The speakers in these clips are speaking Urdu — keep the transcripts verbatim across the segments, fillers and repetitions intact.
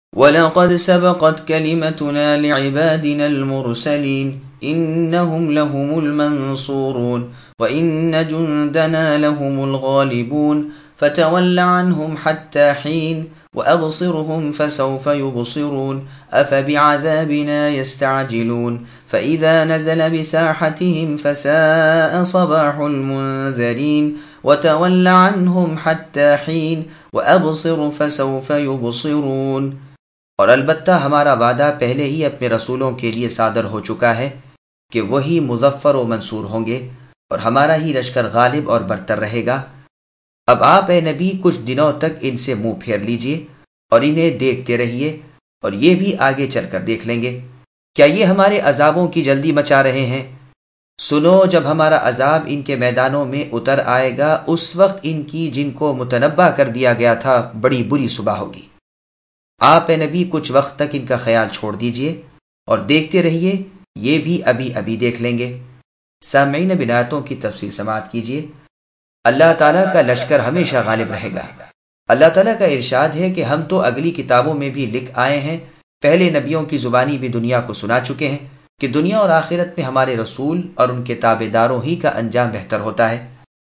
وَلَقَدْ سَبَقَتْ كَلِمَتُنَا لِعِبَادِنَا الْمُرْسَلِينَ إِنَّهُمْ لَهُمُ الْمَنْصُورُونَ وَإِنَّ جُنْدَنَا لَهُمُ الْغَالِبُونَ فَتَوَلَّ عَنْهُمْ حَتَّى حِينٍ وَأَبْصِرْهُمْ فَسَوْفَ يُبْصِرُونَ أَفَبِعَذَابِنَا يَسْتَعْجِلُونَ فَإِذَا نَزَلَ بِسَاحَتِهِمْ فَسَاءَ صَبَاحُ الْمُنذَرِينَ وَتَوَلَّ عَنْهُمْ حَتَّى حِينٍ وَأَبْصِرْ فَسَوْفَ يُبْصِرُونَ۔ اور البتہ ہمارا وعدہ پہلے ہی اپنے رسولوں کے لیے صادر ہو چکا ہے کہ وہی مظفر و منصور ہوں گے اور ہمارا ہی لشکر غالب اور برتر رہے گا۔ اب آپ اے نبی کچھ دنوں تک ان سے منہ پھیر لیجئے اور انہیں دیکھتے رہیے، اور یہ بھی آگے چل کر دیکھ لیں گے۔ کیا یہ ہمارے عذابوں کی جلدی مچا رہے ہیں؟ سنو، جب ہمارا عذاب ان کے میدانوں میں اتر آئے گا، اس وقت ان کی جن کو متنبہ کر دیا گیا تھا بڑی بری صبح ہوگی۔ آپ اے نبی کچھ وقت تک ان کا خیال چھوڑ دیجئے اور دیکھتے رہیے، یہ بھی ابھی ابھی دیکھ لیں گے۔ سامعین، بنایتوں کی تفصیل سماعت کیجئے۔ اللہ تعالیٰ کا لشکر ہمیشہ غالب رہے گا۔ اللہ تعالیٰ کا ارشاد ہے کہ ہم تو اگلی کتابوں میں بھی لکھ آئے ہیں، پہلے نبیوں کی زبانی بھی دنیا کو سنا چکے ہیں کہ دنیا اور آخرت میں ہمارے رسول اور ان کے تابع داروں ہی کا انجام بہتر ہوتا ہے۔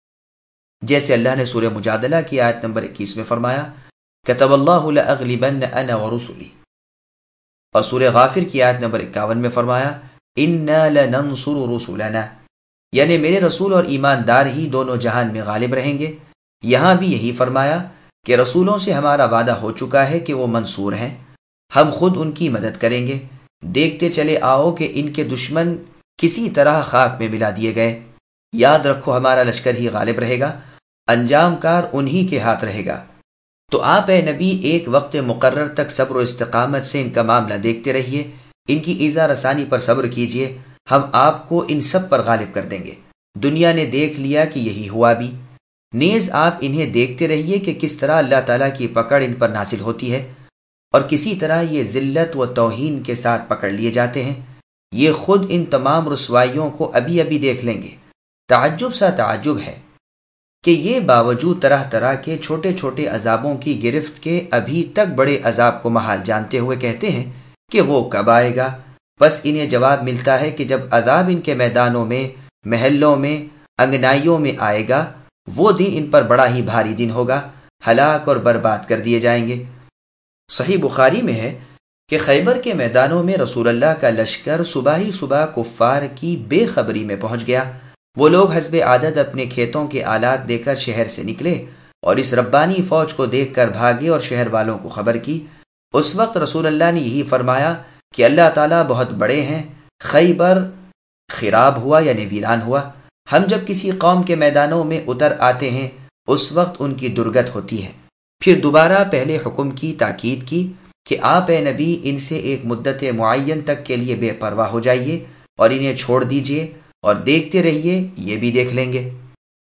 جیسے اللہ نے سورہ مجادلہ کی آیت نمبر اکیس میں فرمایا، کتب اللہ لأغلبن انا ورسلی، اور سورہ غافر کی آیت نمبر اکاون میں فرمایا، انا لننصر رسولنا، یعنی میرے رسول اور ایماندار ہی دونوں جہان میں غالب رہیں گے۔ یہاں بھی یہی فرمایا کہ رسولوں سے ہمارا وعدہ ہو چکا ہے کہ وہ منصور ہیں، ہم خود ان کی مدد کریں گے۔ دیکھتے چلے آؤ کہ ان کے دشمن کسی طرح خاک میں ملا دیے گئے۔ یاد رکھو، ہمارا لشکر ہی غالب رہے گا، انجام کار انہی کے ہاتھ رہے گا۔ تو آپ اے نبی ایک وقت مقرر تک صبر و استقامت سے ان کا معاملہ دیکھتے رہیے، ان کی ایذا رسانی پر صبر کیجیے، ہم آپ کو ان سب پر غالب کر دیں گے۔ دنیا نے دیکھ لیا کہ یہی ہوا بھی۔ نیز آپ انہیں دیکھتے رہیے کہ کس طرح اللہ تعالیٰ کی پکڑ ان پر نازل ہوتی ہے، اور کسی طرح یہ ذلت و توہین کے ساتھ پکڑ لیے جاتے ہیں۔ یہ خود ان تمام رسوائیوں کو ابھی ابھی دیکھ لیں گے۔ تعجب سا تعجب ہے کہ یہ باوجود طرح طرح کے چھوٹے چھوٹے عذابوں کی گرفت کے ابھی تک بڑے عذاب کو محال جانتے ہوئے کہتے ہیں کہ وہ کب آئے گا۔ بس انہیں جواب ملتا ہے کہ جب عذاب ان کے میدانوں میں، محلوں میں، انگنائیوں میں آئے گا، وہ دن ان پر بڑا ہی بھاری دن ہوگا، ہلاک اور برباد کر دیے جائیں گے۔ صحیح بخاری میں ہے کہ خیبر کے میدانوں میں رسول اللہ کا لشکر صبح ہی صبح کفار کی بے خبری میں پہنچ گیا۔ وہ لوگ حسب عادت اپنے کھیتوں کے آلات دے کر شہر سے نکلے اور اس ربانی فوج کو دیکھ کر بھاگے اور شہر والوں کو خبر کی۔ اس وقت رسول اللہ نے یہی فرمایا کہ اللہ تعالیٰ بہت بڑے ہیں، خیبر خراب ہوا یعنی ویران ہوا۔ ہم جب کسی قوم کے میدانوں میں اتر آتے ہیں، اس وقت ان کی درگت ہوتی ہے۔ پھر دوبارہ پہلے حکم کی تاکید کی کہ آپ اے نبی ان سے ایک مدت معین تک کے لیے بے پرواہ ہو جائیے اور انہیں چھوڑ دیجیے اور دیکھتے رہیے، یہ بھی دیکھ لیں گے۔